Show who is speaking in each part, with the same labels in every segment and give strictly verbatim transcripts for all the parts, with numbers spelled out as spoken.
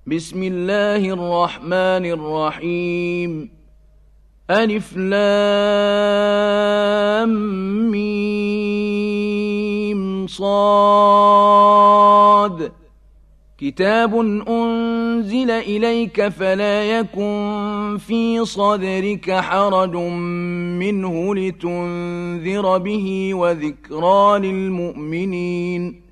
Speaker 1: بسم الله الرحمن الرحيم ألف لام ميم صاد كتاب أنزل إليك فلا يكن في صدرك حرج منه لتنذر به وذكرى للمؤمنين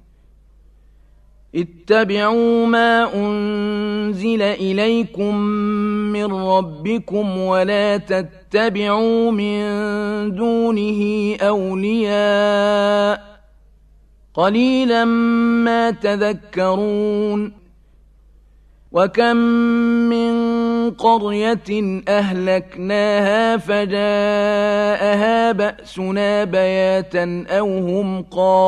Speaker 1: اتبعوا ما أنزل إليكم من ربكم ولا تتبعوا من دونه أولياء قليلا ما تذكرون وكم من قرية أهلكناها فجاءها بأسنا بياتا أو هم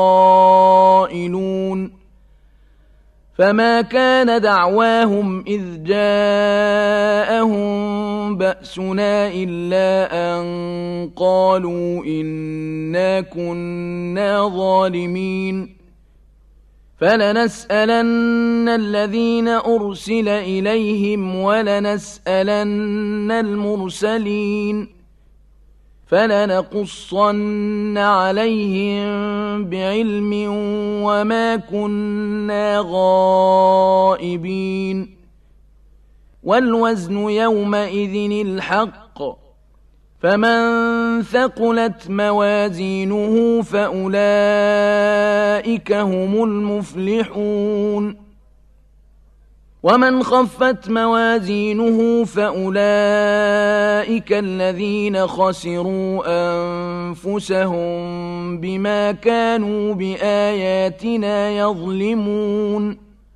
Speaker 1: قائلون فما كان دعواهم إذ جاءهم بأسنا إلا أن قالوا إنا كنا ظالمين فلنسألن الذين أرسل إليهم ولنسألن المرسلين فلنقصن عليهم بعلم وما كنا غائبين والوزن يومئذ الحق فمن ثقلت موازينه فأولئك هم المفلحون ومن خفت موازينه فأولئك الذين خسروا أنفسهم بما كانوا بآياتنا يظلمون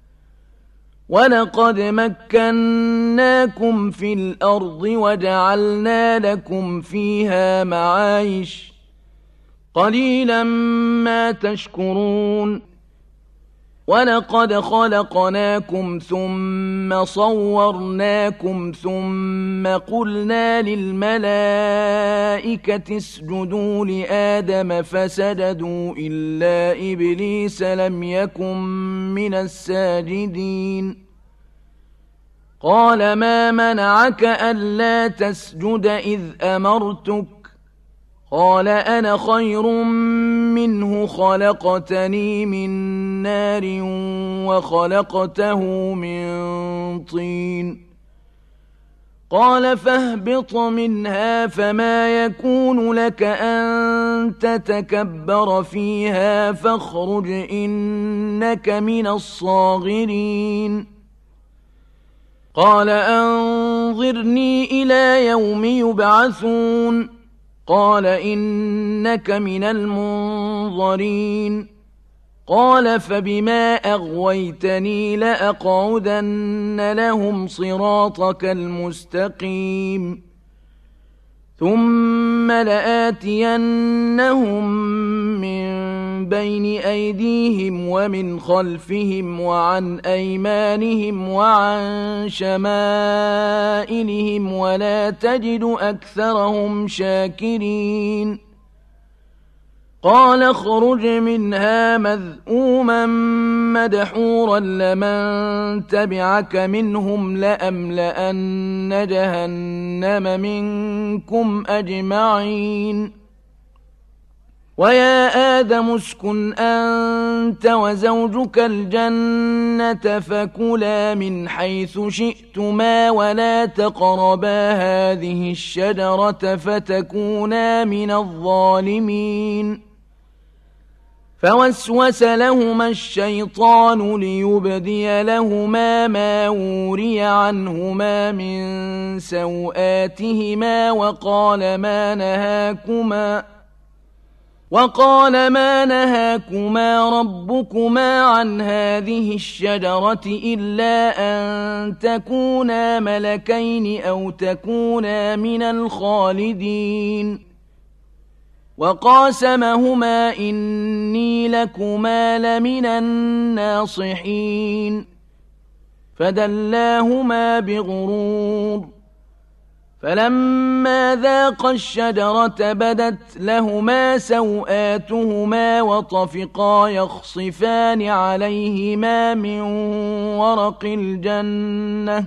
Speaker 1: ولقد مكناكم في الأرض وجعلنا لكم فيها معايش قليلا ما تشكرون ولقد خلقناكم ثم صورناكم ثم قلنا للملائكة اسجدوا لآدم فسجدوا إلا إبليس لم يكن من الساجدين قال ما منعك ألا تسجد إذ أمرتك قال أنا خير منه خلقتني من نار وخلقته من طين قال فاهبط منها فما يكون لك أن تتكبر فيها فاخرج إنك من الصاغرين قال أنظرني إلى يوم يبعثون قال إنك من المنظرين قال فبما أغويتني لأقعدن لهم صراطك المستقيم ثم لآتينهم من بين أيديهم ومن خلفهم وعن أيمانهم وعن شمائلهم ولا تجد أكثرهم شاكرين قال اخرج منها مذءوما مدحورا لمن تبعك منهم لأملأن جهنم منكم أجمعين ويا آدم اسكن أنت وزوجك الجنة فكلا من حيث شئتما ولا تقربا هذه الشجرة فتكونا من الظالمين فوسوس لهما الشيطان ليبدي لهما ما وري عنهما من سوآتهما وقال ما نهاكما وقال ما نهاكما ربكما عن هذه الشجرة إلا أن تكونا ملكين أو تكونا من الخالدين وقاسمهما إني لكما لمن الناصحين فدلاهما بغرور فلما ذاقا الشجرة بدت لهما سوآتهما وطفقا يخصفان عليهما من ورق الجنة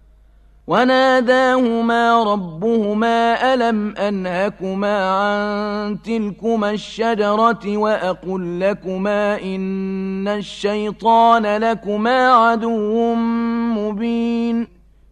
Speaker 1: وناداهما ربهما ألم أنهكما عن تلكما الشجرة وأقل لكما إن الشيطان لكما عدو مبين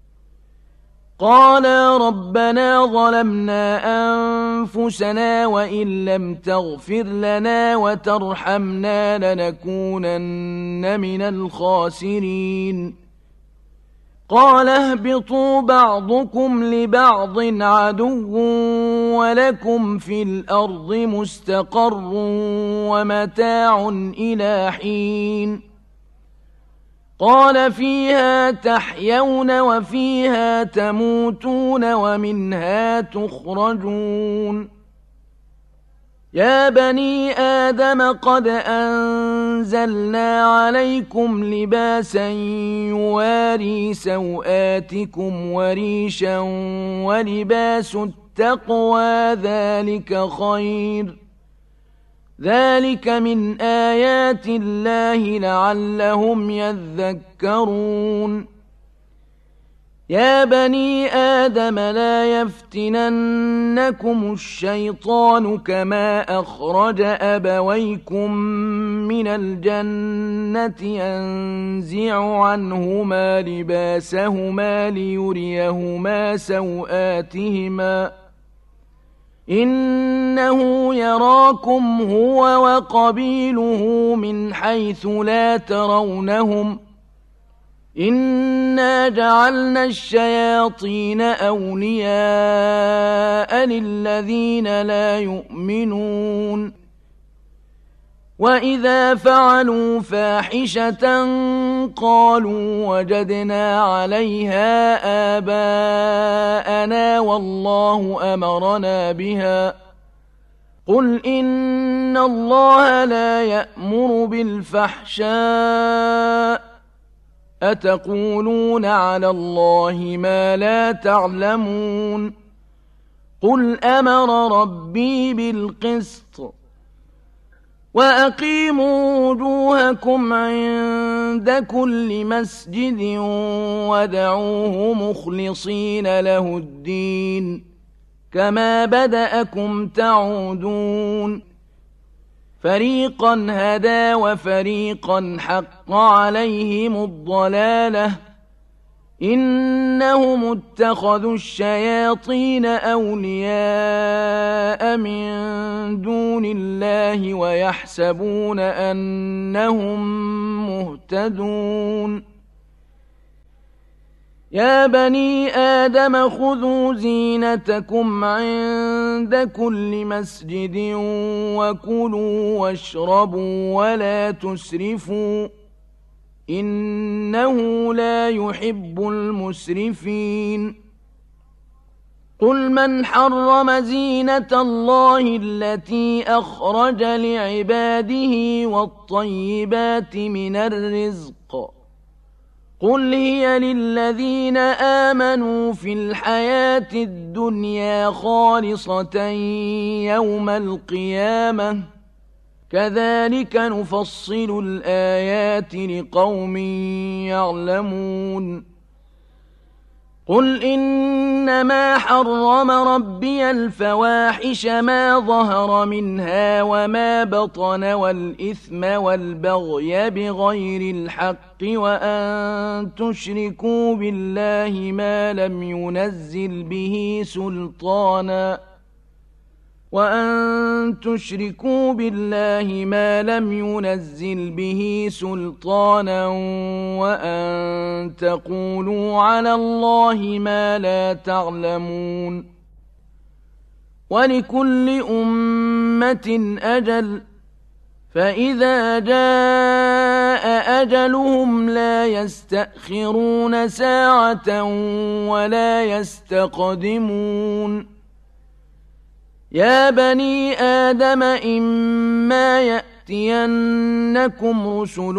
Speaker 1: قالا ربنا ظلمنا أنفسنا وإن لم تغفر لنا وترحمنا لنكونن من الخاسرين قال اهبطوا بعضكم لبعض عدو ولكم في الأرض مستقر ومتاع إلى حين قال فيها تحيون وفيها تموتون ومنها تخرجون يا بني آدم قد أنزلنا عليكم لباسا يواري سوآتكم وريشا ولباس التقوى ذلك خير ذلك من آيات الله لعلهم يذكرون يا بني آدم لا يفتننكم الشيطان كما أخرج أبويكم من الجنة ينزع عنهما لباسهما ليريهما سوآتهما إنه يراكم هو وقبيله من حيث لا ترونهم إنا جعلنا الشياطين أولياء للذين لا يؤمنون وإذا فعلوا فاحشة قالوا وجدنا عليها آباءنا والله أمرنا بها قل إن الله لا يأمر بالفحشاء أتقولون على الله ما لا تعلمون قل أمر ربي بالقسط وأقيموا وجوهكم عند كل مسجد ودعوه مخلصين له الدين كما بدأكم تعودون فريقا هدى وفريقا حق عليهم الضلالة إنهم اتخذوا الشياطين أولياء من دون الله ويحسبون أنهم مهتدون يا بني آدم خذوا زينتكم عند كل مسجد وكلوا واشربوا ولا تسرفوا إنه لا يحب المسرفين قل من حرم زينة الله التي أخرج لعباده والطيبات من الرزق قل هي للذين آمنوا في الحياة الدنيا خالصة يوم القيامة كذلك نفصل الآيات لقوم يعلمون قل إنما حرم ربي الفواحش ما ظهر منها وما بطن والإثم والبغي بغير الحق وأن تشركوا بالله ما لم ينزل به سلطانا وأن تشركوا بالله ما لم ينزل به سلطانا وأن تقولوا على الله ما لا تعلمون ولكل أمة أجل فإذا جاء أجلهم لا يستأخرون ساعة ولا يستقدمون يا بني آدم إما يأتينكم رسل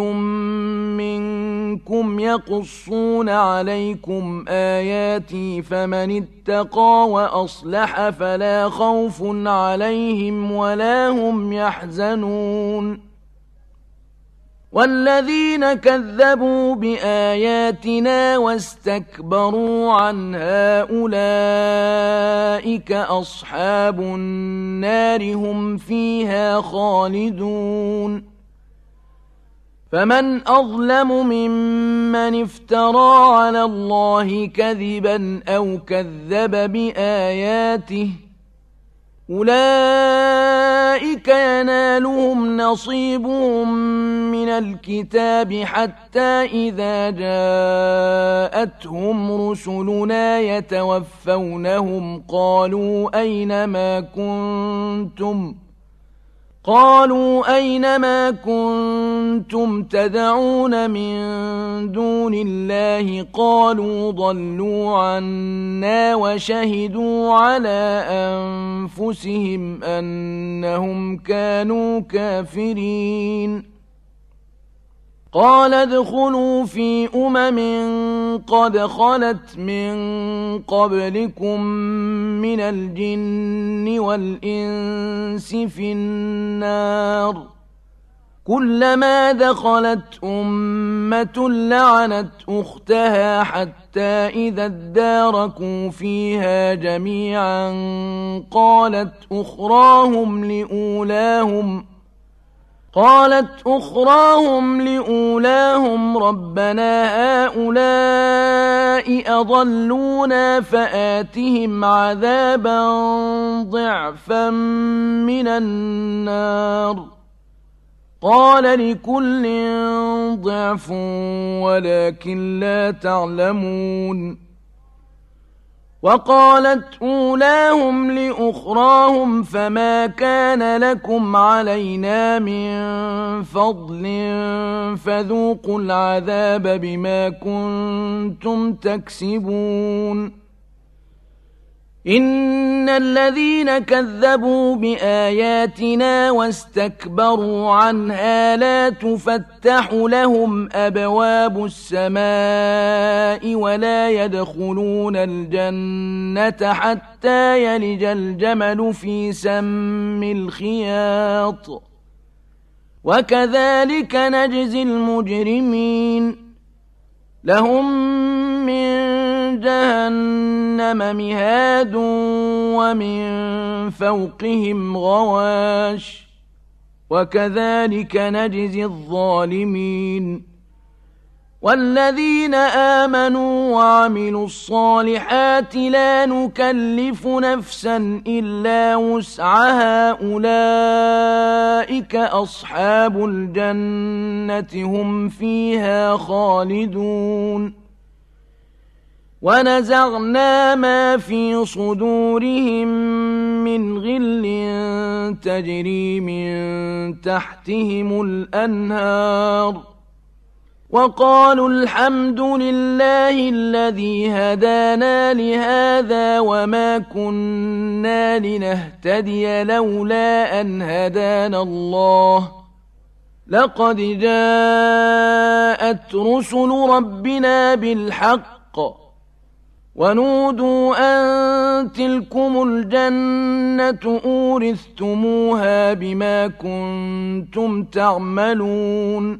Speaker 1: منكم يقصون عليكم آياتي فمن اتقى وأصلح فلا خوف عليهم ولا هم يحزنون والذين كذبوا بآياتنا واستكبروا عنها أولئك أصحاب النار هم فيها خالدون فمن أظلم ممن افترى على الله كذبا أو كذب بآياته أولئك ينالهم نصيبهم من الكتاب حتى إذا جاءتهم رسلنا يتوفونهم قالوا أين ما كنتم قالوا أين ما كنتم تدعون من دون الله قالوا ضلوا عنا وشهدوا على أنفسهم أنهم كانوا كافرين قال ادخلوا في أمم قد خلت من قبلكم من الجن والإنس في النار كلما دخلت أمة لعنت أختها حتى إذا اداركوا فيها جميعا قالت أخراهم لأولاهم قالت أخراهم لأولاهم ربنا هؤلاء أضلونا فآتهم عذابا ضعفا من النار قال لكل ضعف ولكن لا تعلمون وقالت أولاهم لأخراهم فما كان لكم علينا من فضل فذوقوا العذاب بما كنتم تكسبون إن الذين كذبوا بآياتنا واستكبروا عنها لا تفتح لهم أبواب السماء ولا يدخلون الجنة حتى يلج الجمل في سم الخياط وكذلك نجزي المجرمين لهم من جهنم مهاد ومن فوقهم غواش وكذلك نجزي الظالمين والذين آمنوا وعملوا الصالحات لا نكلف نفسا إلا وسعها أولئك أصحاب الجنة هم فيها خالدون ونزعنا ما في صدورهم من غل تجري من تحتهم الأنهار وقالوا الحمد لله الذي هدانا لهذا وما كنا لنهتدي لولا أن هدانا الله لقد جاءت رسل ربنا بالحق ونودوا أن تلكم الجنة أورثتموها بما كنتم تعملون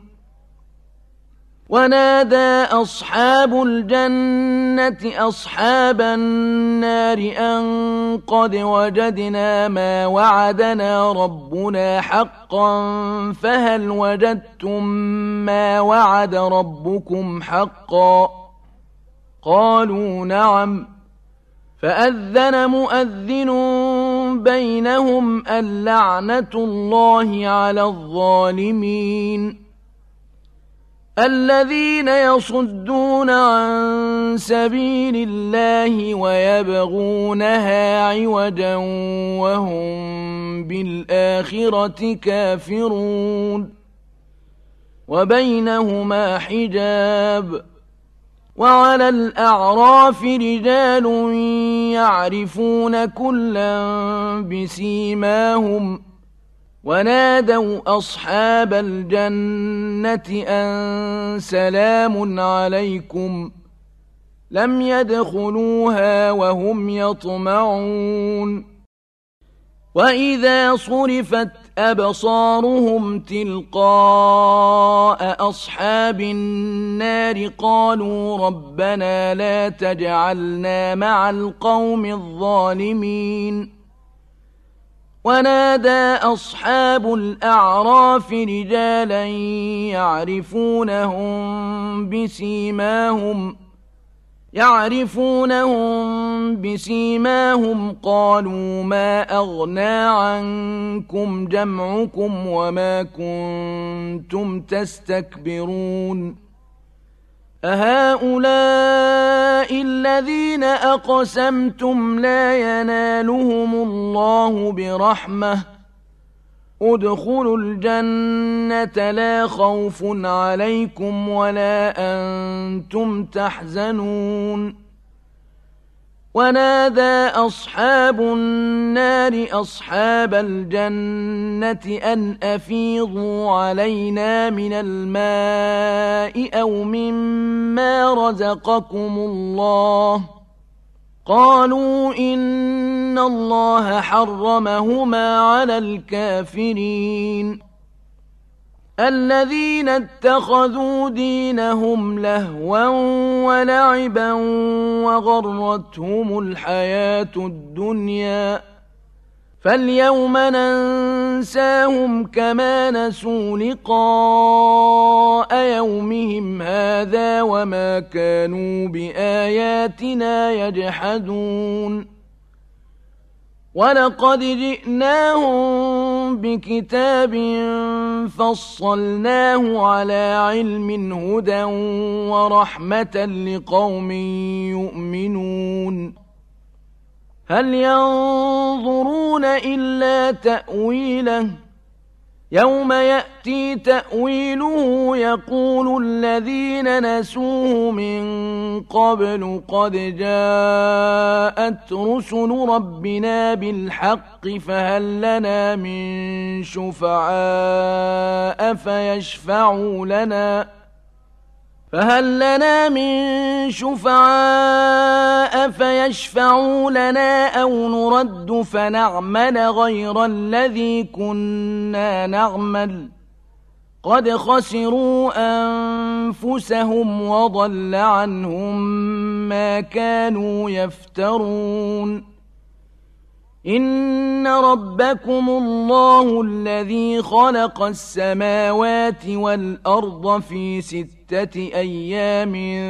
Speaker 1: ونادى أصحاب الجنة أصحاب النار أن قد وجدنا ما وعدنا ربنا حقا فهل وجدتم ما وعد ربكم حقا قالوا نعم فأذن مؤذن بينهم اللعنة الله على الظالمين الذين يصدون عن سبيل الله ويبغونها عوجا وهم بالآخرة كافرون وبينهما حجاب وعلى الأعراف رجال يعرفون كلا بسيماهم ونادوا أصحاب الجنة أن سلام عليكم لم يدخلوها وهم يطمعون وإذا صرفت أبصارهم تلقاء أصحاب النار قالوا ربنا لا تجعلنا مع القوم الظالمين ونادى أصحاب الأعراف رجالا يعرفونهم بسيماهم يعرفونهم بسيماهم قالوا ما أغنى عنكم جمعكم وما كنتم تستكبرون أهؤلاء الذين أقسمتم لا ينالهم الله برحمة ادخلوا الجنة لا خوف عليكم ولا أنتم تحزنون ونادى أصحاب النار أصحاب الجنة أن أفيضوا علينا من الماء أو مما رزقكم الله قالوا إن الله حرمهما على الكافرين الذين اتخذوا دينهم لهوا ولعبا وغرتهم الحياة الدنيا فاليوم ننساهم كما نسوا لقاء يومهم هذا وما كانوا بآياتنا يجحدون ولقد جئناهم بكتاب فصلناه على علم هدى ورحمة لقوم يؤمنون هل ينظرون إلا تأويله يوم يأتي تأويله يقول الذين نسوه من قبل قد جاءت رسل ربنا بالحق فهل لنا من شفعاء فيشفعوا لنا فهل لنا من شفعاء فيشفعوا لنا أو نرد فنعمل غير الذي كنا نعمل قد خسروا أنفسهم وضل عنهم ما كانوا يفترون إن ربكم الله الذي خلق السماوات والأرض في ستة أيام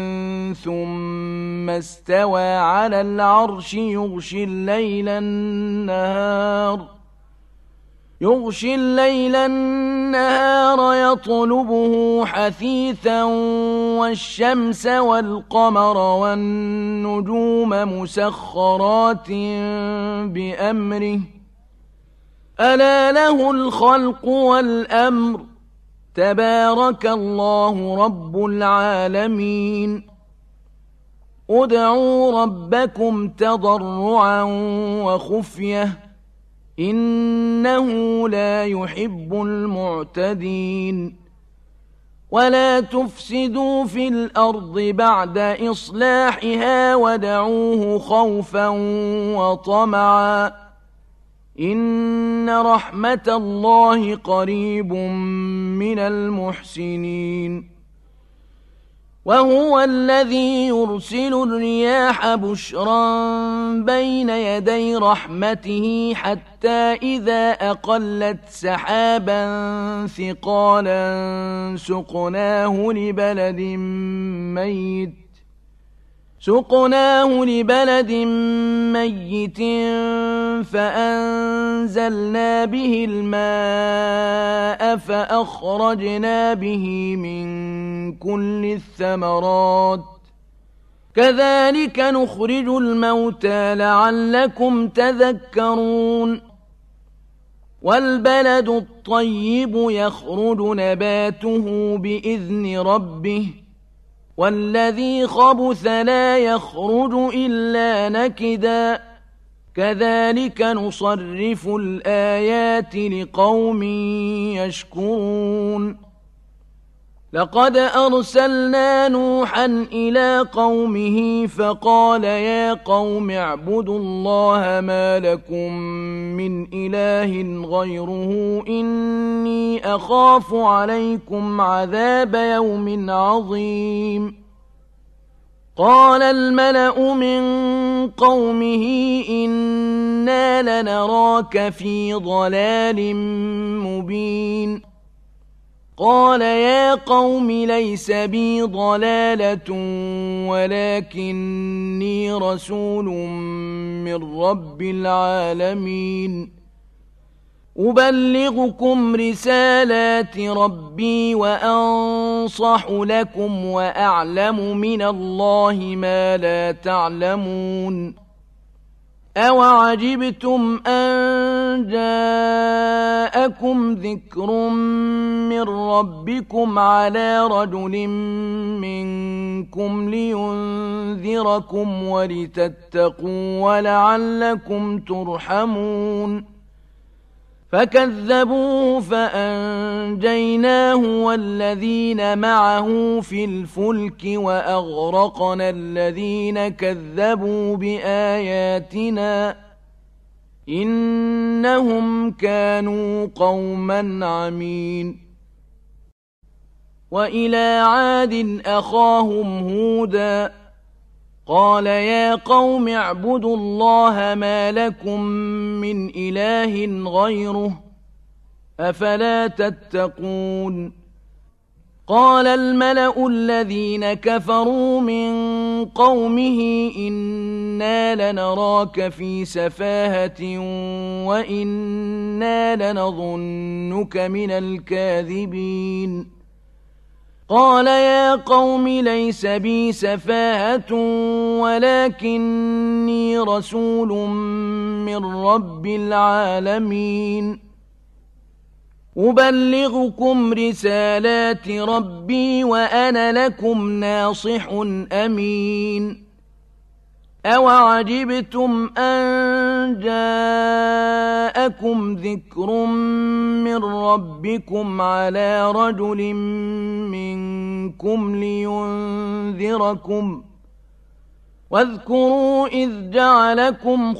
Speaker 1: ثم استوى على العرش يغشي الليل النهار يغشي الليل النهار يطلبه حثيثا والشمس والقمر والنجوم مسخرات بأمره ألا له الخلق والأمر تبارك الله رب العالمين ادعوا ربكم تضرعا وخفية إنه لا يحب المعتدين ولا تفسدوا في الأرض بعد إصلاحها ودعوه خوفا وطمعا إن رحمة الله قريب من المحسنين وهو الذي يرسل الرياح بشرا بين يدي رحمته حتى إذا أقلت سحابا ثقالا سقناه لبلد ميت سقناه لبلد ميت فأنزلنا به الماء فأخرجنا به من كل الثمرات كذلك نخرج الموتى لعلكم تذكرون والبلد الطيب يخرج نباته بإذن ربه والذي خبث لا يخرج إلا نكدا كذلك نصرف الآيات لقوم يشكرون لقد أرسلنا نوحا إلى قومه فقال يا قوم اعبدوا الله ما لكم من إله غيره إني أخاف عليكم عذاب يوم عظيم قال الملأ من قومه إنا لنراك في ضلال مبين قال يا قوم ليس بي ضلالة ولكني رسول من رب العالمين أبلغكم رسالات ربي وأنصح لكم وأعلم من الله ما لا تعلمون أوعجبتم أن جاءكم ذكر من ربكم على رجل منكم لينذركم ولتتقوا ولعلكم ترحمون فكذبوه فأنجيناه والذين معه في الفلك وأغرقنا الذين كذبوا بآياتنا إنهم كانوا قوما عمين وإلى عاد أخاهم هودا قال يا قوم اعبدوا الله ما لكم من إله غيره أفلا تتقون قال الملأ الذين كفروا من قومه إنا لنراك في سفاهة وإنا لنظنك من الكاذبين قال يا قوم ليس بي سفاهة ولكني رسول من رب العالمين أبلغكم رسالات ربي وأنا لكم ناصح أمين أوعجبتم أن جاءكم ذكر من ربكم على رجل منكم لينذركم واذكروا إذ جعلكم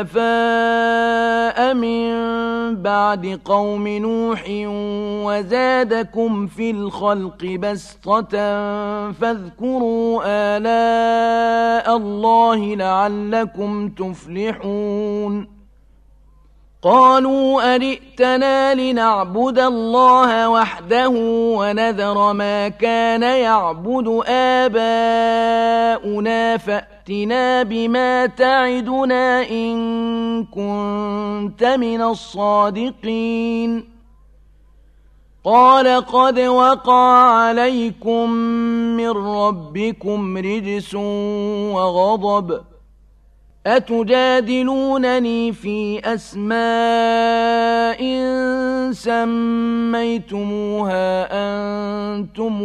Speaker 1: خلفاء من بعد قوم نوح وزادكم في الخلق بسطة فاذكروا آلاء الله لعلكم تفلحون قالوا أجئتنا لنعبد الله وحده ونذر ما كان يعبد آباؤنا فأتنا بما تعدنا إن كنت من الصادقين قال قد وقع عليكم من ربكم رجس وغضب أتجادلونني في أسماء سميتموها أنتم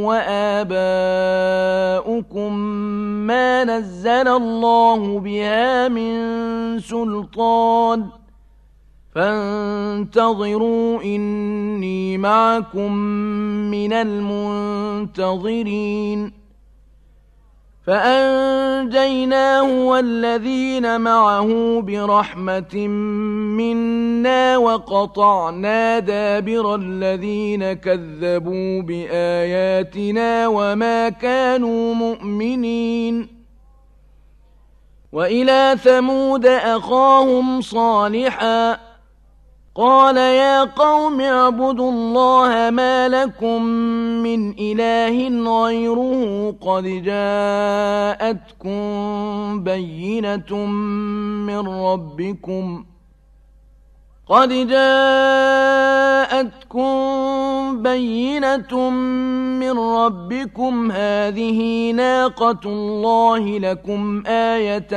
Speaker 1: وآباؤكم ما نزل الله بها من سلطان فانتظروا إني معكم من المنتظرين فأنجيناه والذين معه برحمة منا وقطعنا دابر الذين كذبوا بآياتنا وما كانوا مؤمنين وإلى ثمود أخاهم صالحا قال يا قوم اعبدوا الله ما لكم من إله غيره قد جاءتكم بينة من ربكم قد جاءتكم بينة من ربكم هذه ناقة الله لكم آية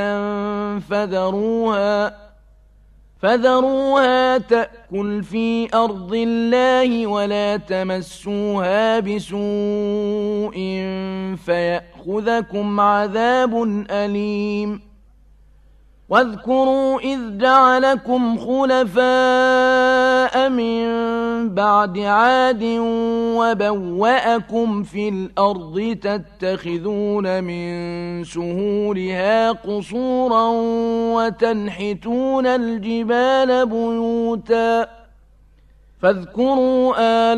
Speaker 1: فذروها فذروها تأكل في أرض الله ولا تمسوها بسوء فيأخذكم عذاب أليم واذكروا إذ جعلكم خلفاء من بعد عاد وبوأكم في الأرض تتخذون من سهولها قصورا وتنحتون الجبال بيوتا فاذكروا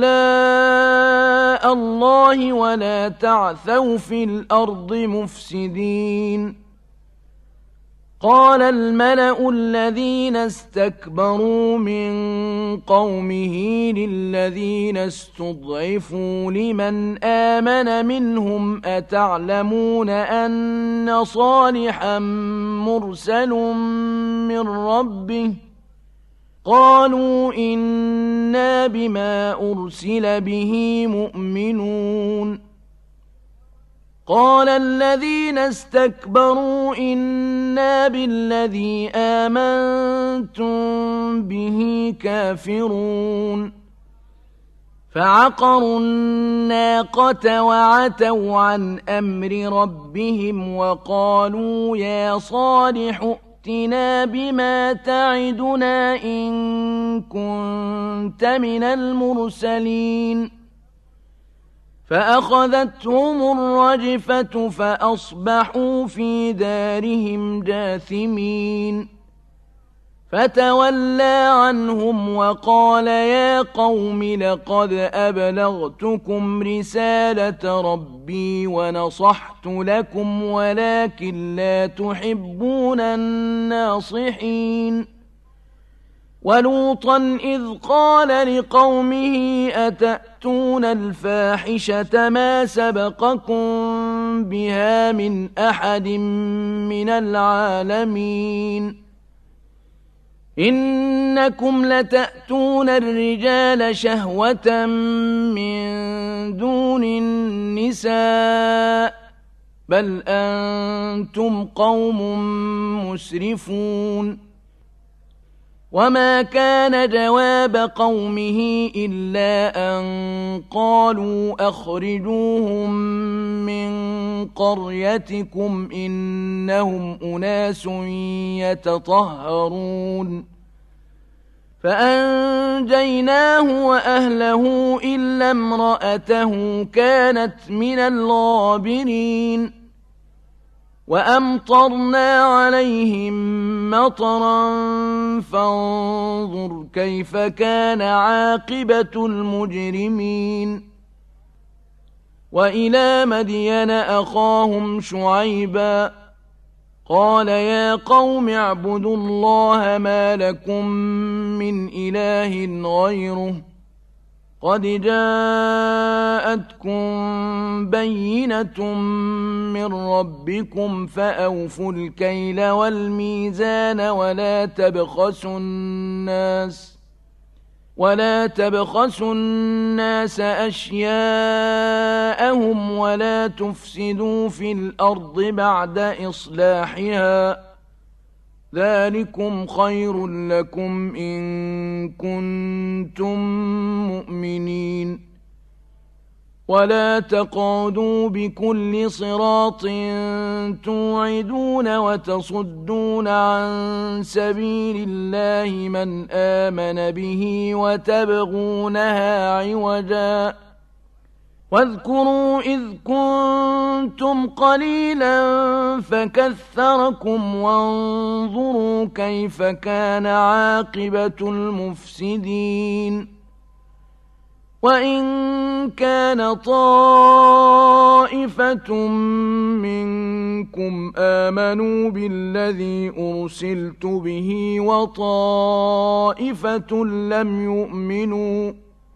Speaker 1: آلاء الله ولا تعثوا في الأرض مفسدين. قال الملأ الذين استكبروا من قومه للذين استضعفوا لمن آمن منهم أتعلمون أن صالحا مرسل من ربه قالوا إنا بما أرسل به مؤمنون. قال الذين استكبروا إنا بالذي آمنتم به كافرون. فعقروا الناقة وعتوا عن أمر ربهم وقالوا يا صالح ائتنا بما تعدنا إن كنت من المرسلين. فأخذتهم الرجفة فأصبحوا في دارهم جاثمين. فتولى عنهم وقال يا قوم لقد أبلغتكم رسالة ربي ونصحت لكم ولكن لا تحبون الناصحين. ولوطا إذ قال لقومه أتأتون الفاحشة ما سبقكم بها من أحد من العالمين إنكم لتأتون الرجال شهوة من دون النساء بل أنتم قوم مسرفون. وما كان جواب قومه إلا أن قالوا أخرجوهم من قريتكم إنهم أناس يتطهرون. فأنجيناه وأهله إلا امرأته كانت من الغابرين. وأمطرنا عليهم مطرا فانظر كيف كان عاقبة المجرمين. وإلى مدين أخاهم شعيبا قال يا قوم اعبدوا الله ما لكم من إله غيره قد جاءتكم بينة من ربكم فأوفوا الكيل والميزان ولا تبخسوا الناس ولا تبخسوا الناس أشياءهم ولا تفسدوا في الأرض بعد إصلاحها ذلكم خير لكم إن كنتم مؤمنين. ولا تقعدوا بكل صراط توعدون وتصدون عن سبيل الله من آمن به وتبغونها عوجا واذكروا إذ كنتم قليلا فكثركم وانظروا كيف كان عاقبة المفسدين. وإن كان طائفة منكم آمنوا بالذي أرسلت به وطائفة لم يؤمنوا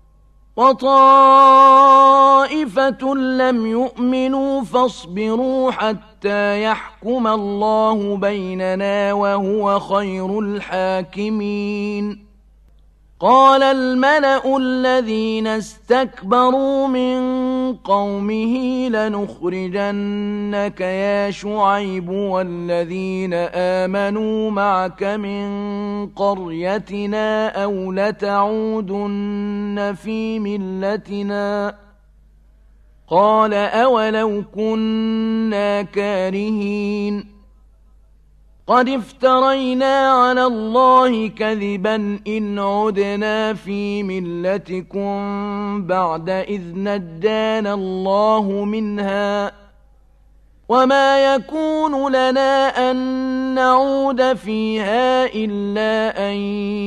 Speaker 1: وطائفة لم يؤمنوا فاصبروا حتى يحكم الله بيننا وهو خير الحاكمين. قال الملأ الذين استكبروا من قومه لنخرجنك يا شعيب والذين آمنوا معك من قريتنا أو لتعودن في ملتنا قال أولو كنا كارهين قد افترينا على الله كذبا إن عدنا في ملتكم بعد إذ نجانا الله منها وما يكون لنا أن نعود فيها إلا أن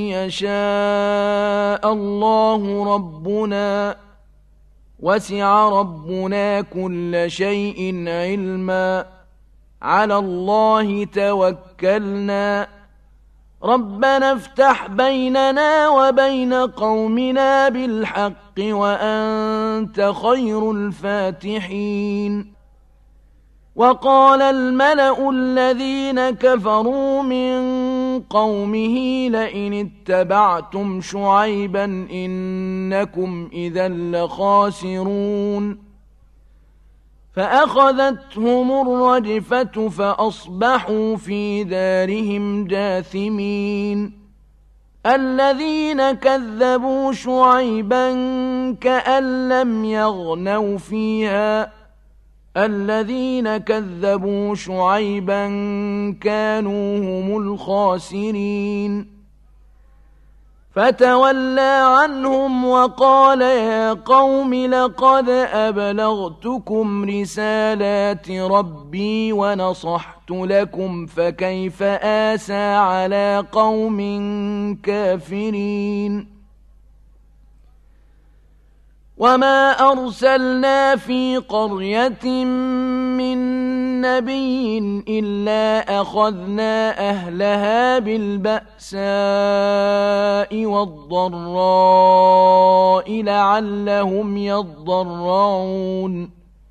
Speaker 1: يشاء الله ربنا وسع ربنا كل شيء علما على الله توكلنا ربنا افتح بيننا وبين قومنا بالحق وأنت خير الفاتحين وقال الملأ الذين كفروا من قومه لئن اتبعتم شعيبا إنكم إذا لخاسرون فأخذتهم الرجفة فأصبحوا في دارهم جاثمين الذين كذبوا شعيبا كأن لم يغنوا فيها الذين كذبوا شعيبا كانوا هم الخاسرين فتولى عنهم وقال يا قوم لقد أبلغتكم رسالات ربي ونصحت لكم فكيف آسى على قوم كافرين وما أرسلنا في قرية من نبي إلا أخذنا أهلها بالبأساء والضراء لعلهم يضرعون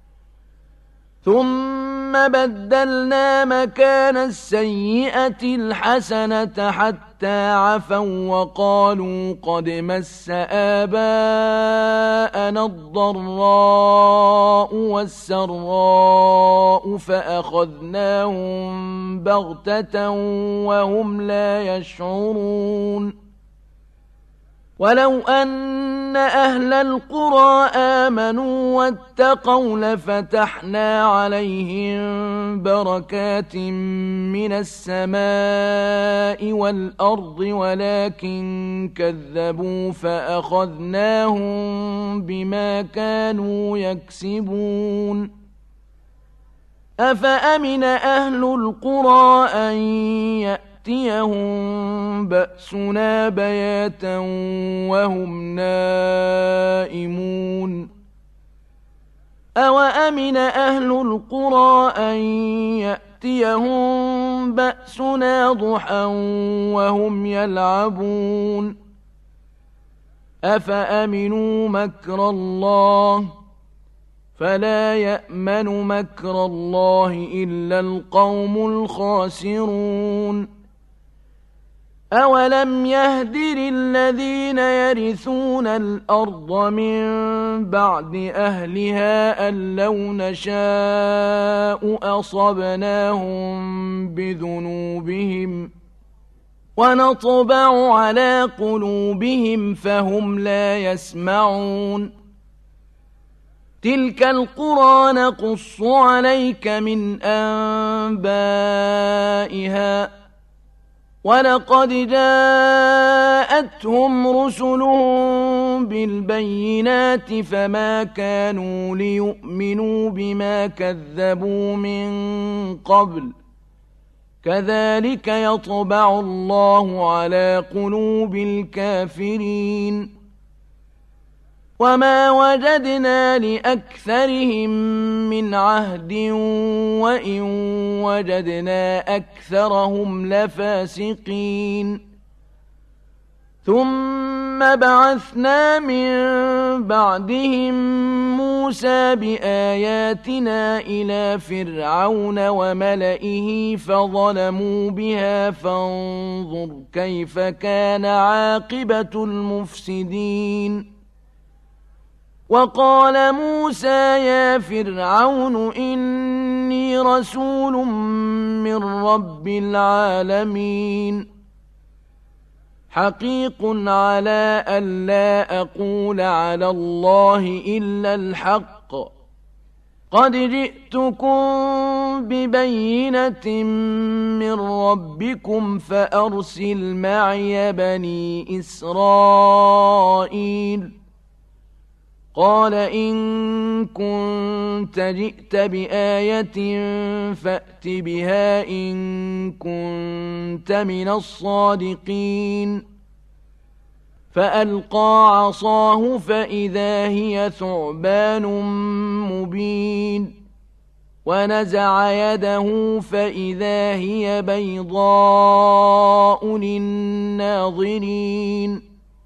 Speaker 1: ثم بدلنا مكان السيئة الحسنة حتى عفوا وقالوا قد مس آباءنا الضراء والسراء فأخذناهم بغتة وهم لا يشعرون ولو أن أهل القرى آمنوا واتقوا لفتحنا عليهم بركات من السماء والأرض ولكن كذبوا فأخذناهم بما كانوا يكسبون أفأمن أهل القرى أن يأتوا يأتيهم بأسنا بياتا وهم نائمون أوأمن أهل القرى أن يأتيهم بأسنا ضحى وهم يلعبون أفأمنوا مكر الله فلا يأمن مكر الله إلا القوم الخاسرون أولم يهد للذين يرثون الأرض من بعد أهلها أن لو نشاء أصبناهم بذنوبهم ونطبع على قلوبهم فهم لا يسمعون تلك القرى نقص عليك من أنبائها ولقد جاءتهم رسلهم بالبينات فما كانوا ليؤمنوا بما كذبوا من قبل كذلك يطبع الله على قلوب الكافرين وما وجدنا لأكثرهم من عهد وإن وجدنا أكثرهم لفاسقين ثم بعثنا من بعدهم موسى بآياتنا إلى فرعون وملئه فظلموا بها فانظر كيف كان عاقبة المفسدين وقال موسى يا فرعون إني رسول من رب العالمين حقيق على ألا أقول على الله إلا الحق قد جئتكم ببينة من ربكم فأرسل معي بني إسرائيل. قال إن كنت جئت بآية فأت بها إن كنت من الصادقين. فألقى عصاه فإذا هي ثعبان مبين، ونزع يده فإذا هي بيضاء للناظرين.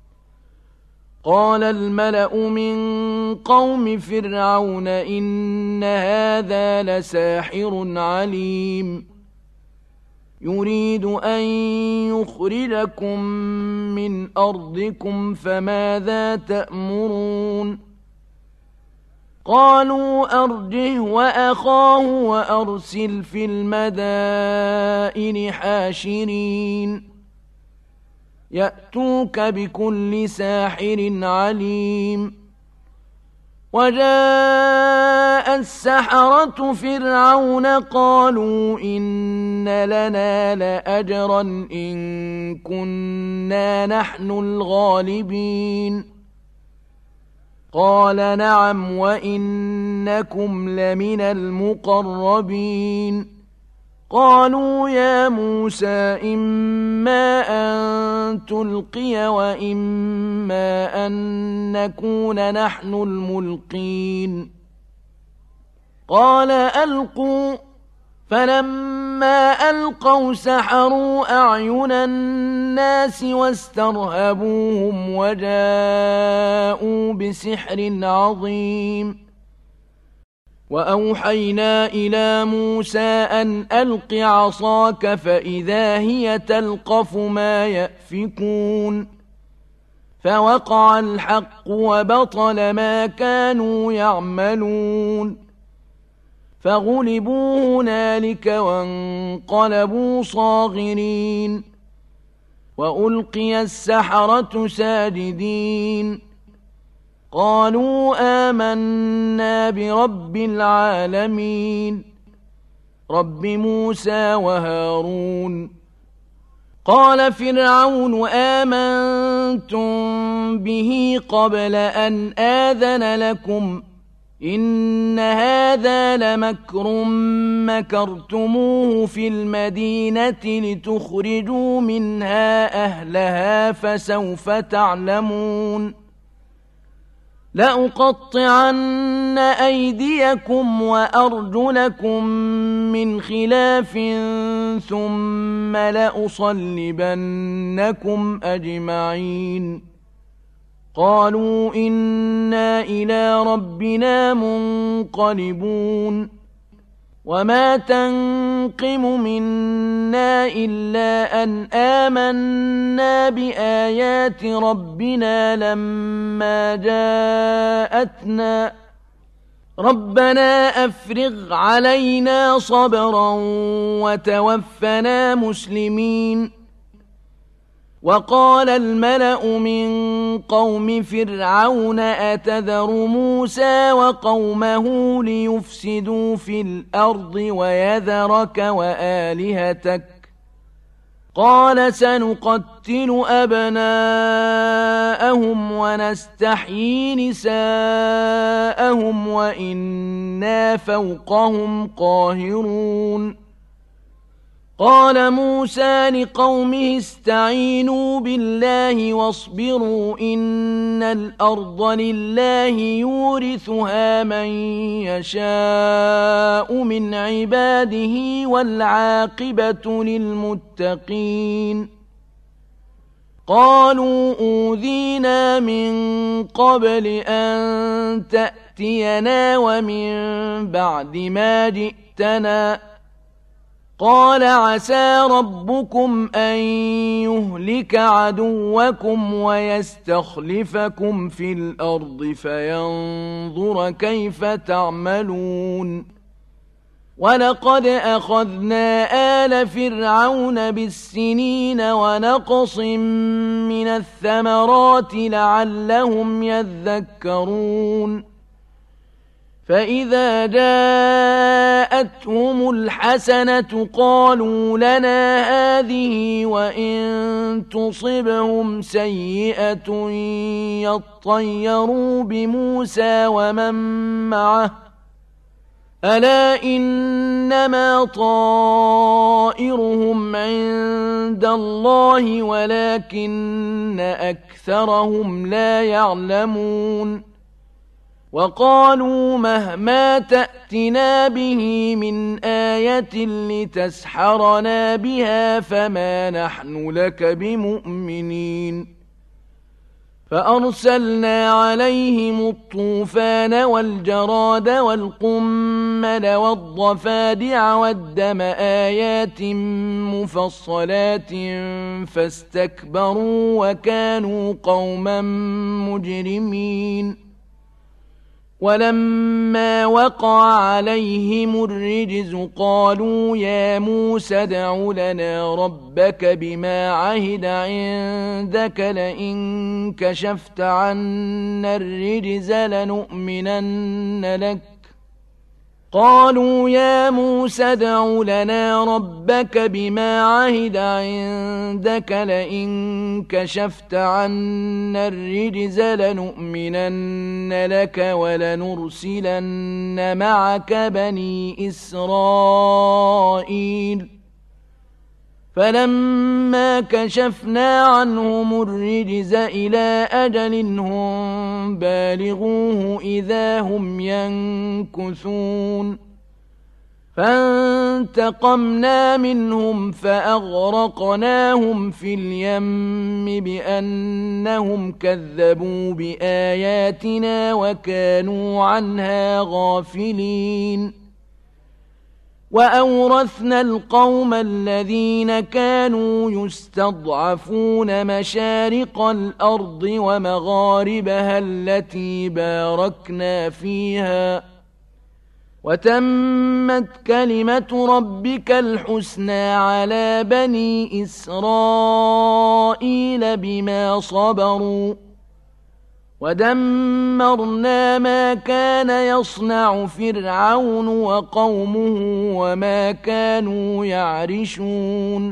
Speaker 1: قال الملأ من قوم فرعون إن هذا لساحر عليم، يريد أن يخرجكم من أرضكم فماذا تأمرون؟ قالوا أرجه وأخاه وأرسل في المدائن حاشرين يأتوك بكل ساحر عليم. وجاء السحرة فرعون قالوا إن لنا لأجرا إن كنا نحن الغالبين. قال نعم وإنكم لمن المقربين. قالوا يا موسى إما أن تلقي وإما أن نكون نحن الملقين. قال ألقوا. فلما ألقوا سحروا أعين الناس واسترهبوهم وجاءوا بسحر عظيم. وأوحينا إلى موسى أن ألق عصاك فإذا هي تلقف ما يأفكون. فوقع الحق وبطل ما كانوا يعملون. فغلبوا هنالك وانقلبوا صاغرين. وألقي السحرة ساجدين قالوا آمنا برب العالمين رب موسى وهارون. قال فرعون آمنتم به قبل أن آذن لكم إن هذا لمكر مكرتموه في المدينة لتخرجوا منها أهلها فسوف تعلمون. لأقطعن أيديكم وأرجلكم من خلاف ثم لأصلبنكم أجمعين. قالوا إنا إلى ربنا منقلبون. وما تنقم منا إلا أن آمنا بآيات ربنا لما جاءتنا ربنا أفرغ علينا صبرا وتوفنا مسلمين. وقال الملأ من قوم فرعون أتذر موسى وقومه ليفسدوا في الأرض ويذرك وآلهتك قال سنقتل أبناءهم ونستحيي نساءهم وإنا فوقهم قاهرون. قال موسى لقومه استعينوا بالله واصبروا إن الأرض لله يورثها من يشاء من عباده والعاقبة للمتقين. قالوا أوذينا من قبل أن تأتينا ومن بعد ما جئتنا قال عسى ربكم أن يهلك عدوكم ويستخلفكم في الأرض فينظر كيف تعملون. ولقد أخذنا آل فرعون بالسنين ونقص من الثمرات لعلهم يذكرون. فإذا جاءتهم الحسنة قالوا لنا هذه وإن تصبهم سيئة يطيروا بموسى ومن معه ألا إنما طائرهم عند الله ولكن أكثرهم لا يعلمون وقالوا مهما تأتنا به من آية لتسحرنا بها فما نحن لك بمؤمنين فأرسلنا عليهم الطوفان والجراد والقمل والضفادع والدم آيات مفصلات فاستكبروا وكانوا قوما مجرمين ولما وقع عليهم الرجز قالوا يا موسى ادع لنا ربك بما عهد عندك لئن كشفت عنا الرجز لنؤمنن لك قالوا يا موسى ادع لنا ربك بما عهد عندك لئن كشفت عنا الرجز لنؤمنن لك ولنرسلن معك بني إسرائيل فلما كشفنا عنهم الرجز إلى أجل هم بالغوه إذا هم ينكثون فانتقمنا منهم فأغرقناهم في اليم بأنهم كذبوا بآياتنا وكانوا عنها غافلين وأورثنا القوم الذين كانوا يستضعفون مشارق الأرض ومغاربها التي باركنا فيها وتمت كلمة ربك الحسنى على بني إسرائيل بما صبروا ودمرنا ما كان يصنع فرعون وقومه وما كانوا يعرشون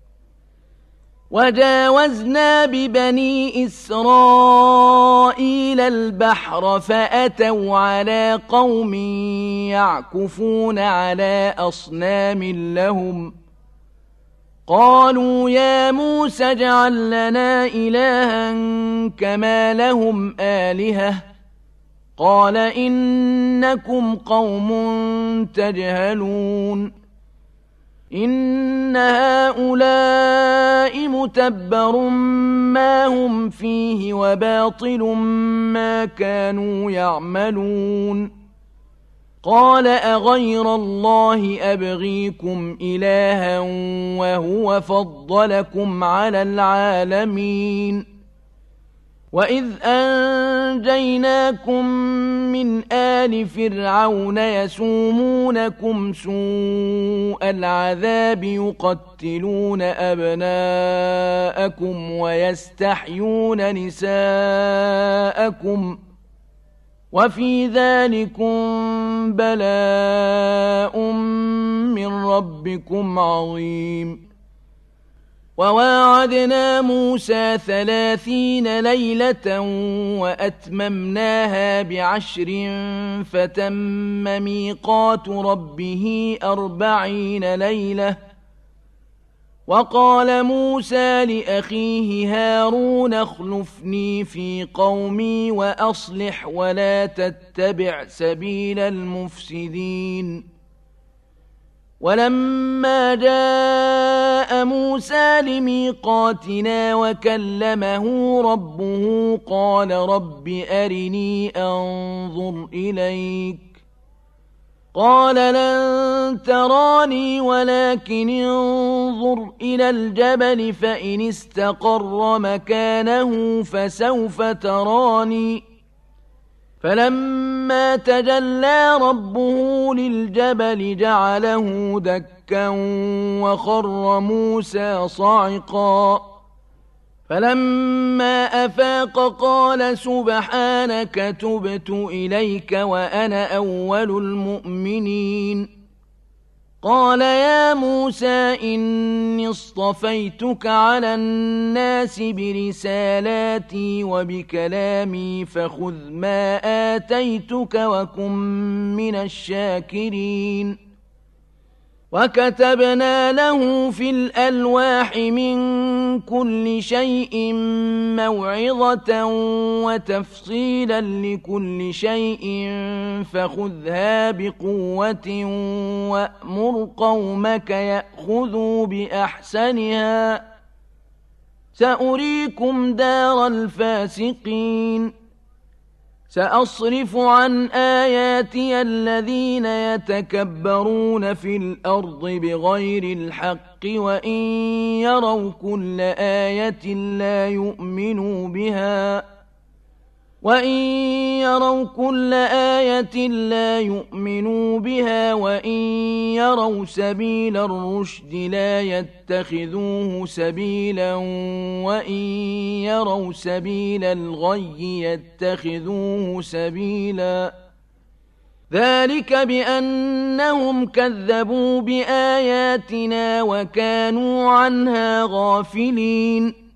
Speaker 1: وجاوزنا ببني إسرائيل البحر فأتوا على قوم يعكفون على أصنام لهم قالوا يا موسى اجعل لنا إلها كما لهم آلهة قال إنكم قوم تجهلون إن هؤلاء متبر ما هم فيه وباطل ما كانوا يعملون قال أغير الله أبغيكم إلها وهو فضلكم على العالمين وإذ أنجيناكم من آل فرعون يسومونكم سوء العذاب يقتلون أبناءكم ويستحيون نساءكم وفي ذلكم بلاء من ربكم عظيم وواعدنا موسى ثلاثين ليلة وأتممناها بعشر فتم ميقات ربه أربعين ليلة وقال موسى لأخيه هارون اخلفني في قومي وأصلح ولا تتبع سبيل المفسدين ولما جاء موسى لميقاتنا وكلمه ربه قال رب أرني أنظر إليك قال لن تراني ولكن انظر إلى الجبل فإن استقر مكانه فسوف تراني فلما تجلى ربه للجبل جعله دكا وخر موسى صعقا فلما أفاق قال سبحانك تبت إليك وأنا أول المؤمنين. قال يا موسى إني اصطفيتك على الناس برسالاتي وبكلامي فخذ ما آتيتك وكن من الشاكرين. وكتبنا له في الألواح من كل شيء موعظة وتفصيلا لكل شيء فخذها بقوة وأمر قومك يأخذوا بأحسنها سأريكم دار الفاسقين. سأصرف عن آياتي الذين يتكبرون في الأرض بغير الحق وإن يروا كل آية لا يؤمنوا بها وإن يروا كل آية لا يؤمنوا بها وإن يروا سبيل الرشد لا يتخذوه سبيلا وإن يروا سبيل الغي يتخذوه سبيلا. ذلك بأنهم كذبوا بآياتنا وكانوا عنها غافلين.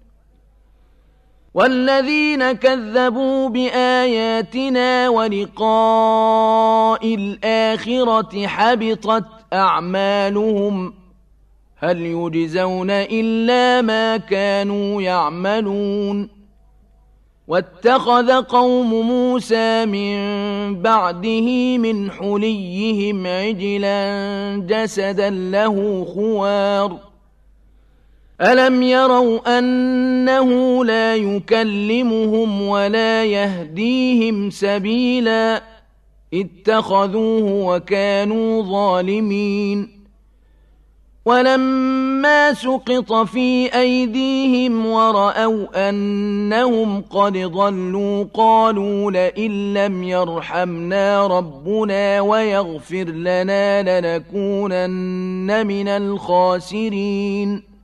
Speaker 1: والذين كذبوا بآياتنا ولقاء الآخرة حبطت أعمالهم هل يجزون إلا ما كانوا يعملون. واتخذ قوم موسى من بعده من حليهم عجلا جسدا له خوار ألم يروا أنه لا يكلمهم ولا يهديهم سبيلا اتخذوه وكانوا ظالمين. ولما سقط في أيديهم ورأوا أنهم قد ضلوا قالوا لئن لم يرحمنا ربنا ويغفر لنا لنكونن من الخاسرين.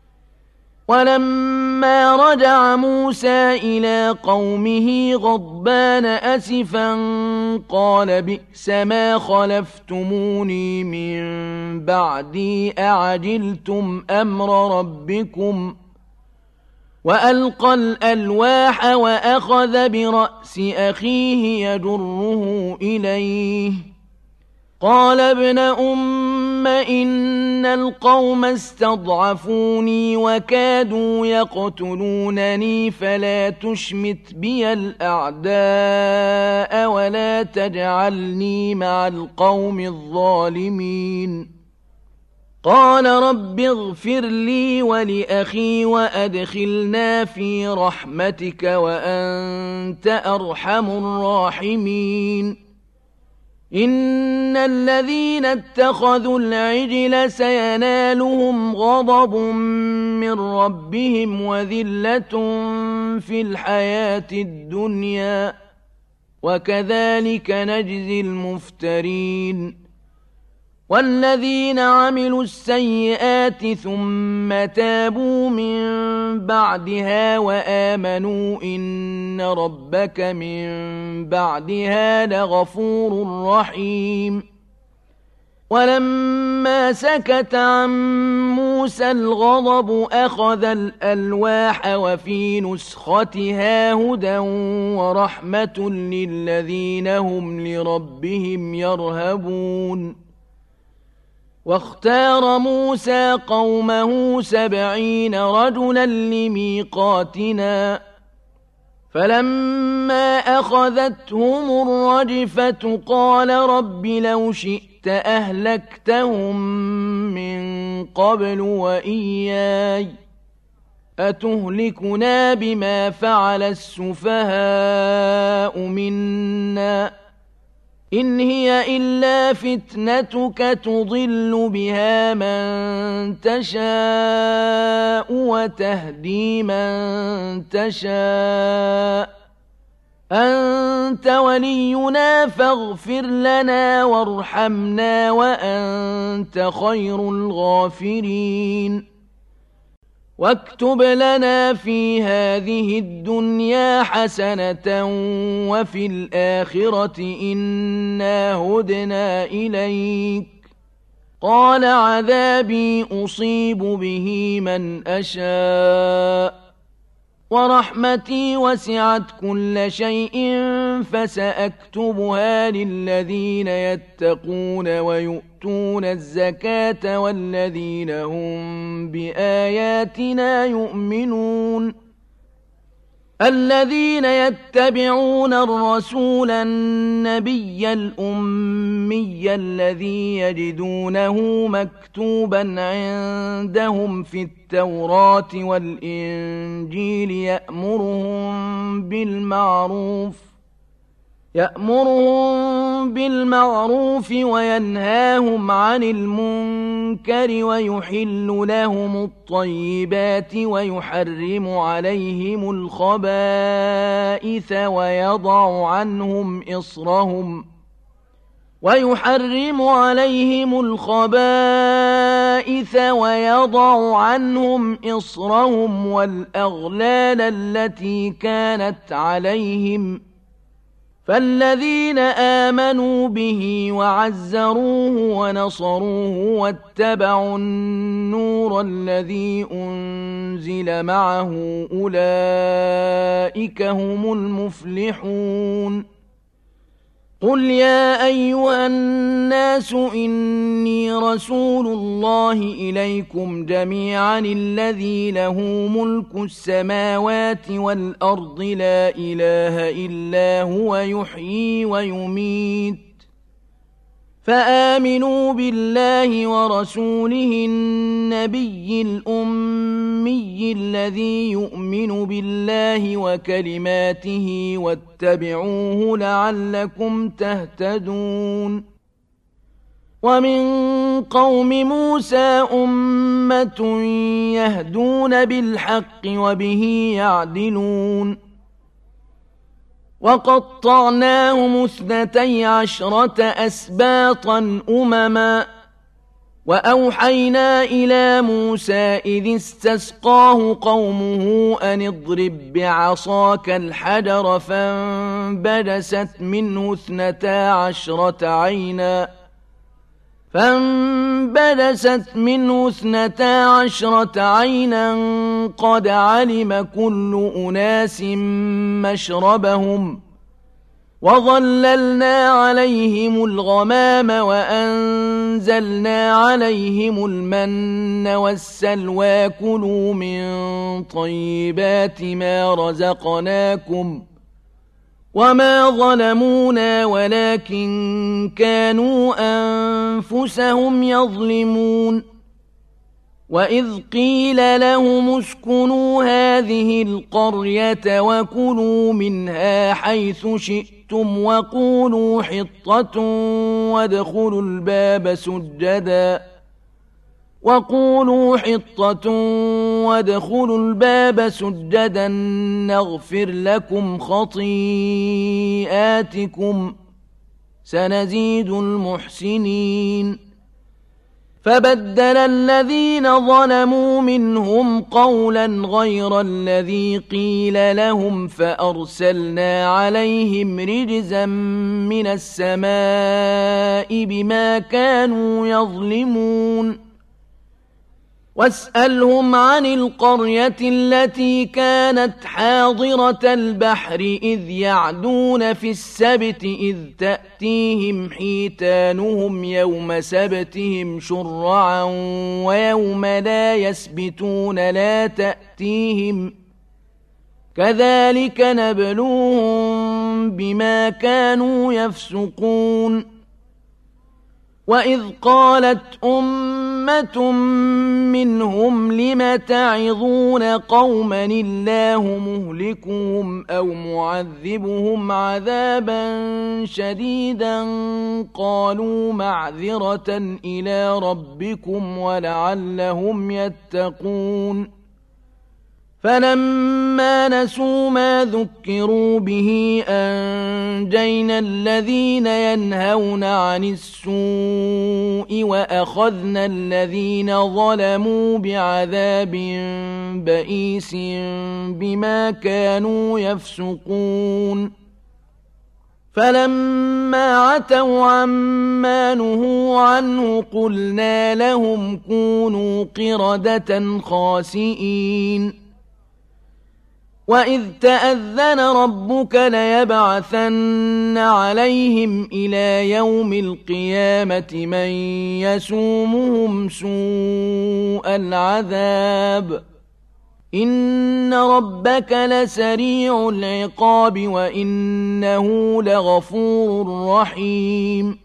Speaker 1: ولما رجع موسى إلى قومه غضبان أسفا قال بئس ما خلفتموني من بعدي أعجلتم أمر ربكم. وألقى الألواح وأخذ برأس أخيه يجره إليه قال ابن أم إن القوم استضعفوني وكادوا يقتلونني فلا تشمت بي الأعداء ولا تجعلني مع القوم الظالمين. قال رب اغفر لي ولأخي وأدخلنا في رحمتك وأنت أرحم الراحمين. إن الذين اتخذوا العجل سينالهم غضب من ربهم وذلة في الحياة الدنيا وكذلك نجزي المفترين. والذين عملوا السيئات ثم تابوا من بعدها وآمنوا إن ربك من بعدها لغفور رحيم. ولما سكت عن موسى الغضب أخذ الألواح وفي نسختها هدى ورحمة للذين هم لربهم يرهبون. واختار موسى قومه سبعين رجلا لميقاتنا فلما أخذتهم الرجفة قال رب لو شئت أهلكتهم من قبل وإياي أتهلكنا بما فعل السفهاء منا إن هي إلا فتنتك تضل بها من تشاء وتهدي من تشاء أنت ولينا فاغفر لنا وارحمنا وأنت خير الغافرين. واكتب لنا في هذه الدنيا حسنة وفي الآخرة إنا هدنا إليك قال عذابي أصيب به من أشاء ورحمتي وسعت كل شيء فسأكتبها للذين يتقون ويؤتون الزكاة والذين هم بآياتنا يؤمنون الذين يتبعون الرسول النبي الأمي الذي يجدونه مكتوبا عندهم في التوراة والإنجيل يأمرهم بالمعروف يأمرهم بالمعروف وينهاهم عن المنكر ويحل لهم الطيبات ويحرم عليهم الخبائث ويضع عنهم إصرهم ويحرم عليهم الخبائث ويضع عنهم إصرهم والأغلال التي كانت عليهم فالذين آمنوا به وعزروه ونصروه واتبعوا النور الذي أنزل معه أولئك هم المفلحون قل يا أيها الناس إني رسول الله إليكم جميعا الذي له ملك السماوات والأرض لا إله إلا هو يحيي ويميت فآمنوا بالله ورسوله النبي الأمي الذي يؤمن بالله وكلماته واتبعوه لعلكم تهتدون ومن قوم موسى أمة يهدون بالحق وبه يعدلون وقطعناهم اثنتي عشرة أسباطا أمما وأوحينا إلى موسى إذ استسقاه قومه أن اضرب بعصاك الحجر فانبجست منه اثنتا عشرة عينا فانبجست منه اثنتا عشرة عينا قد علم كل أناس مشربهم وظللنا عليهم الغمام وأنزلنا عليهم المن والسلوى كلوا من طيبات ما رزقناكم وما ظلمونا ولكن كانوا أنفسهم يظلمون وإذ قيل لهم اسكنوا هذه القرية وكلوا منها حيث شئتم وقولوا حطة وادخلوا الباب سجدا وقولوا حطة وادخلوا الباب سجدا نغفر لكم خطيئاتكم سنزيد المحسنين فبدل الذين ظلموا منهم قولا غير الذي قيل لهم فأرسلنا عليهم رجزا من السماء بما كانوا يظلمون واسألهم عن القرية التي كانت حاضرة البحر إذ يعدون في السبت إذ تأتيهم حيتانهم يوم سبتهم شرعا ويوم لا يسبتون لا تأتيهم كذلك نبلوهم بما كانوا يفسقون وإذ قالت أمة منهم لم تعظون قوما الله مهلكهم أو معذبهم عذابا شديدا قالوا معذرة إلى ربكم ولعلهم يتقون فلما نسوا ما ذكروا به أنجينا الذين ينهون عن السوء وأخذنا الذين ظلموا بعذاب بئيس بما كانوا يفسقون فلما عتوا عما نهوا عنه قلنا لهم كونوا قردة خاسئين وإذ تأذن ربك ليبعثن عليهم إلى يوم القيامة من يسومهم سوء العذاب إن ربك لسريع العقاب وإنه لغفور رحيم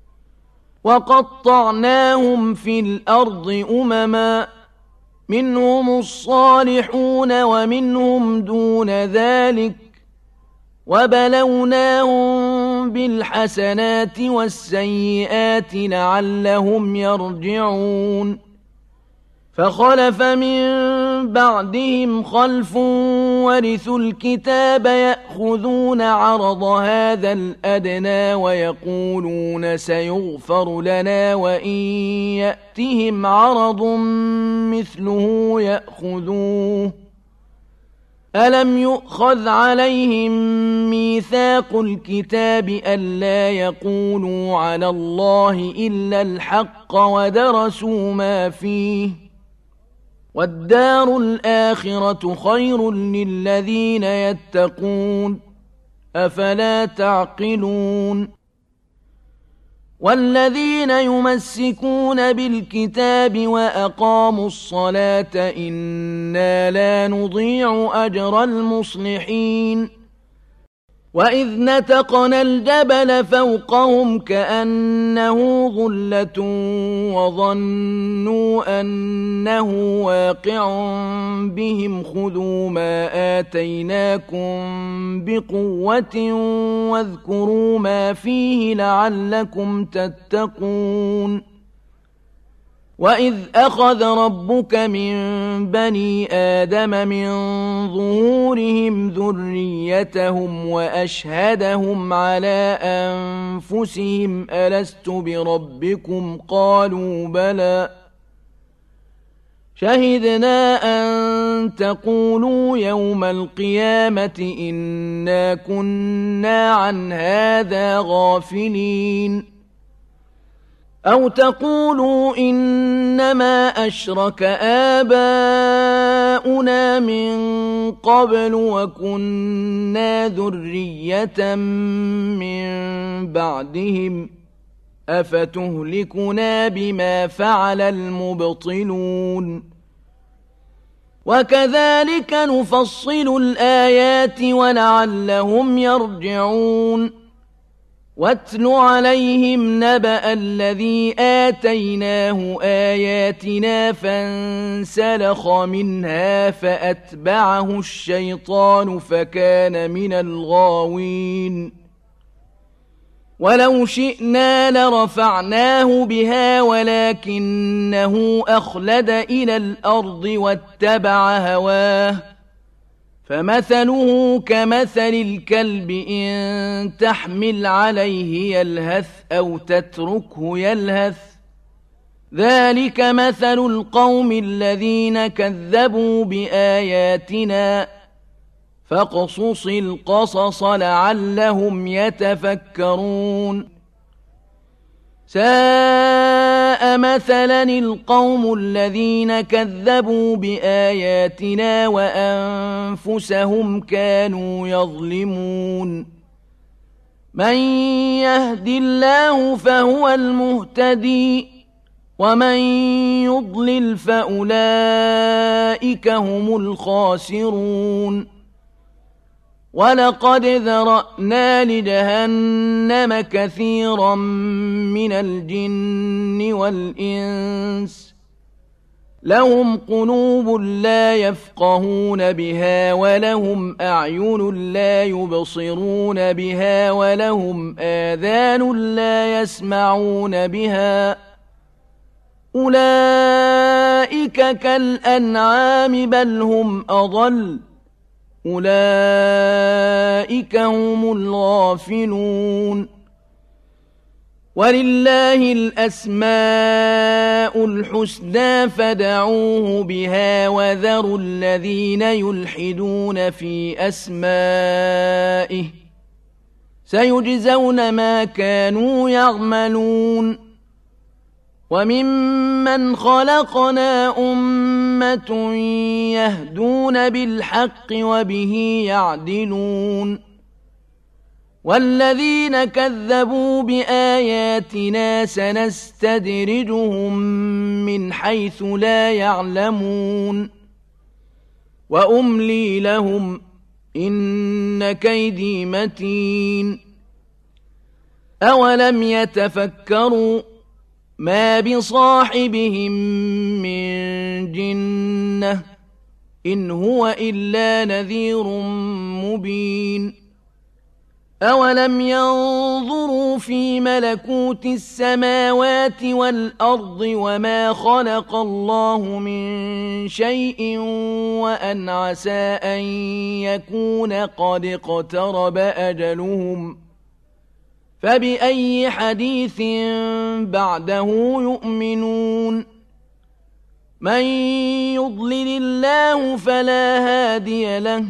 Speaker 1: وقطعناهم في الأرض أمما منهم الصالحون ومنهم دون ذلك وبلوناهم بالحسنات والسيئات لعلهم يرجعون فخلف من بعدهم خلف ورثوا الكتاب يأخذون عرض هذا الأدنى ويقولون سيغفر لنا وإن يأتهم عرض مثله يأخذوه ألم يؤخذ عليهم ميثاق الكتاب ألا يقولوا على الله إلا الحق ودرسوا ما فيه والدار الآخرة خير للذين يتقون أفلا تعقلون والذين يمسكون بالكتاب وأقاموا الصلاة إنا لا نضيع أجر المصلحين وإذ نتقنا الجبل فوقهم كأنه ظلة وظنوا أنه واقع بهم خذوا ما آتيناكم بقوة واذكروا ما فيه لعلكم تتقون وإذ أخذ ربك من بني آدم من ظهورهم ذريتهم وأشهدهم على أنفسهم ألست بربكم قالوا بلى شهدنا أن تقولوا يوم القيامة إنا كنا عن هذا غافلين أو تقولوا إنما أشرك آباؤنا من قبل وكنا ذرية من بعدهم أفتهلكنا بما فعل المبطلون وكذلك نفصل الآيات ولعلهم يرجعون واتل عليهم نبأ الذي آتيناه آياتنا فانسلخ منها فأتبعه الشيطان فكان من الغاوين ولو شئنا لرفعناه بها ولكنه أخلد إلى الأرض واتبع هواه فمثله كمثل الكلب إن تحمل عليه يلهث أو تتركه يلهث ذلك مثل القوم الذين كذبوا بآياتنا فاقصص القصص لعلهم يتفكرون ساء مثلا القوم الذين كذبوا بآياتنا وأنفسهم كانوا يظلمون من يهد الله فهو المهتدي ومن يضلل فأولئك هم الخاسرون ولقد ذرأنا لجهنم كثيرا من الجن والإنس لهم قلوب لا يفقهون بها ولهم أعين لا يبصرون بها ولهم آذان لا يسمعون بها أولئك كالأنعام بل هم أضل أولئك هم الغافلون ولله الأسماء الحسنى فادعوه بها وذروا الذين يلحدون في أسمائه سيجزون ما كانوا يعملون وممن خلقنا أمة يهدون بالحق وبه يعدلون والذين كذبوا بآياتنا سنستدرجهم من حيث لا يعلمون وأملي لهم إن كيدي متين أولم يتفكروا ما بصاحبهم من جنة إن هو إلا نذير مبين أولم ينظروا في ملكوت السماوات والأرض وما خلق الله من شيء وأن عسى أن يكون قد اقترب أجلهم فبأي حديث بعده يؤمنون من يضلل الله فلا هادي له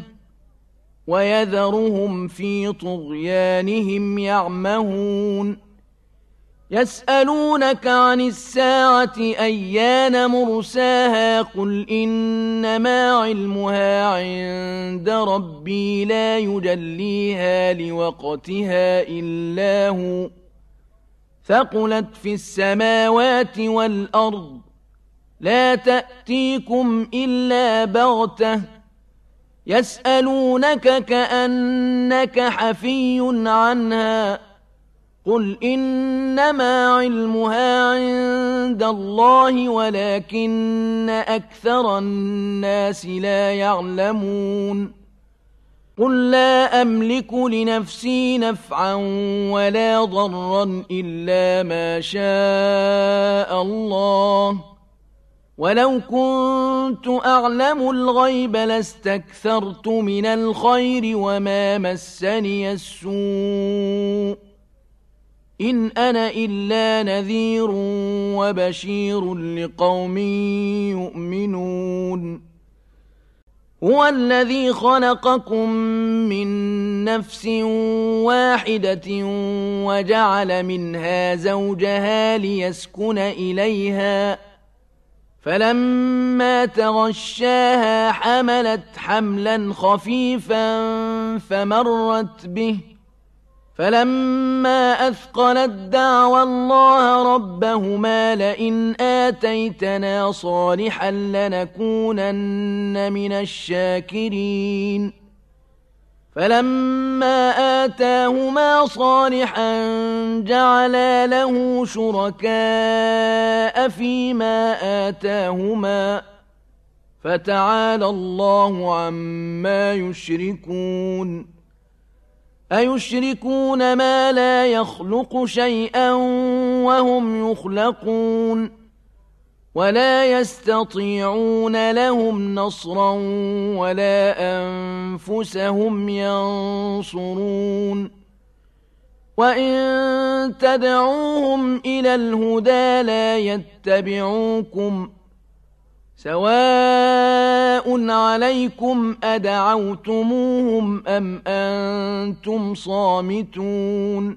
Speaker 1: ويذرهم في طغيانهم يعمهون يسألونك عن الساعة أيان مرساها قل إنما علمها عند ربي لا يجليها لوقتها إلا هو ثقلت في السماوات والأرض لا تأتيكم إلا بغتة يسألونك كأنك حفي عنها قل إنما علمها عند الله ولكن أكثر الناس لا يعلمون قل لا أملك لنفسي نفعا ولا ضرا إلا ما شاء الله ولو كنت أعلم الغيب لاستكثرت من الخير وما مسني السوء إن أنا إلا نذير وبشير لقوم يؤمنون هو الذي خلقكم من نفس واحدة وجعل منها زوجها ليسكن إليها فلما تغشاها حملت حملا خفيفا فمرت به فلما أثقلت دعوى الله ربهما لئن آتيتنا صالحا لنكونن من الشاكرين فلما آتاهما صالحا جعلا له شركاء فيما آتاهما فتعالى الله عما يشركون أيشركون ما لا يخلق شيئا وهم يخلقون ولا يستطيعون لهم نصرا ولا أنفسهم ينصرون وإن تدعوهم إلى الهدى لا يتبعوكم سواء عليكم أدعوتموهم أم أنتم صامتون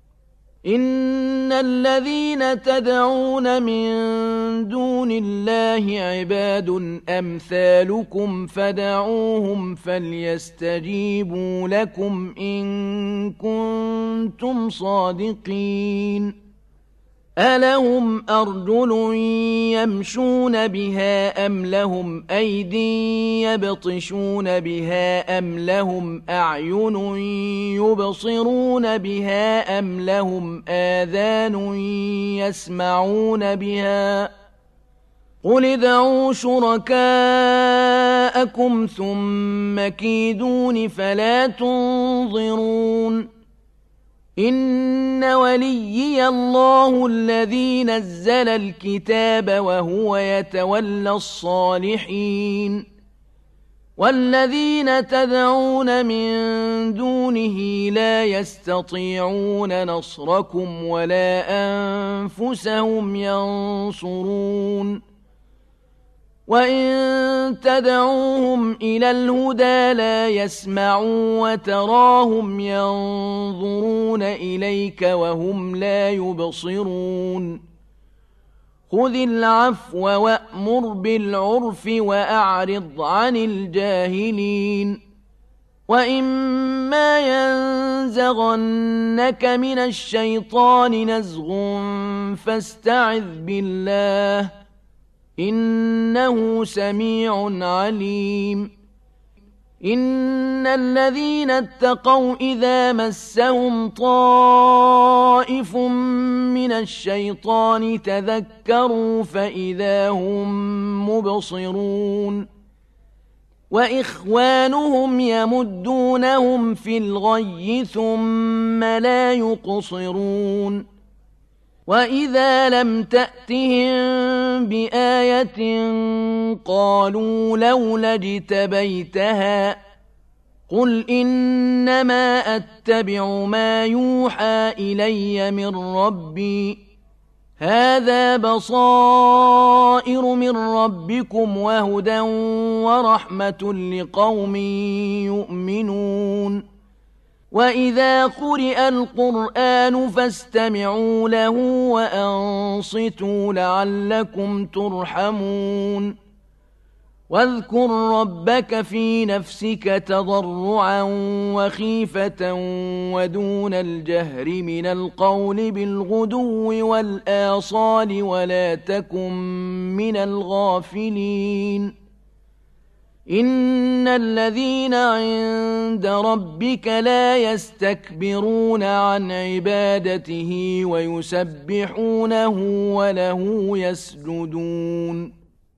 Speaker 1: إن الذين تدعون من دون الله عباد أمثالكم فدعوهم فليستجيبوا لكم إن كنتم صادقين ألهم أرجل يمشون بها أم لهم أيد يبطشون بها أم لهم أعين يبصرون بها أم لهم آذان يسمعون بها قل ادعوا شركاءكم ثم كيدون فلا تنظرون إن وليي الله الذي نزل الكتاب وهو يتولى الصالحين والذين تدعون من دونه لا يستطيعون نصركم ولا أنفسهم ينصرون وإن تدعوهم إلى الهدى لا يسمعوا وتراهم ينظرون إليك وهم لا يبصرون خذ العفو وأمر بالعرف وأعرض عن الجاهلين وإما ينزغنك من الشيطان نزغ فاستعذ بالله إنه سميع عليم إن الذين اتقوا إذا مسهم طائف من الشيطان تذكروا فإذا هم مبصرون وإخوانهم يمدونهم في الغي ثم لا يقصرون وإذا لم تأتهم بآية قالوا لولا اجتبيتها قل إنما أتبع ما يوحى إلي من ربي هذا بصائر من ربكم وهدى ورحمة لقوم يؤمنون وإذا قرئ القرآن فاستمعوا له وأنصتوا لعلكم ترحمون واذكر ربك في نفسك تضرعا وخيفة ودون الجهر من القول بالغدو والآصال ولا تكن من الغافلين إن الذين عند ربك لا يستكبرون عن عبادته ويسبحونه وله يسجدون.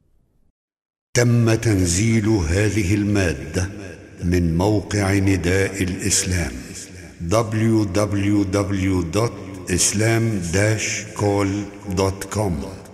Speaker 2: تم تنزيل هذه المادة من موقع نداء الإسلام دبليو دبليو دبليو دوت إسلام داش كول دوت كوم.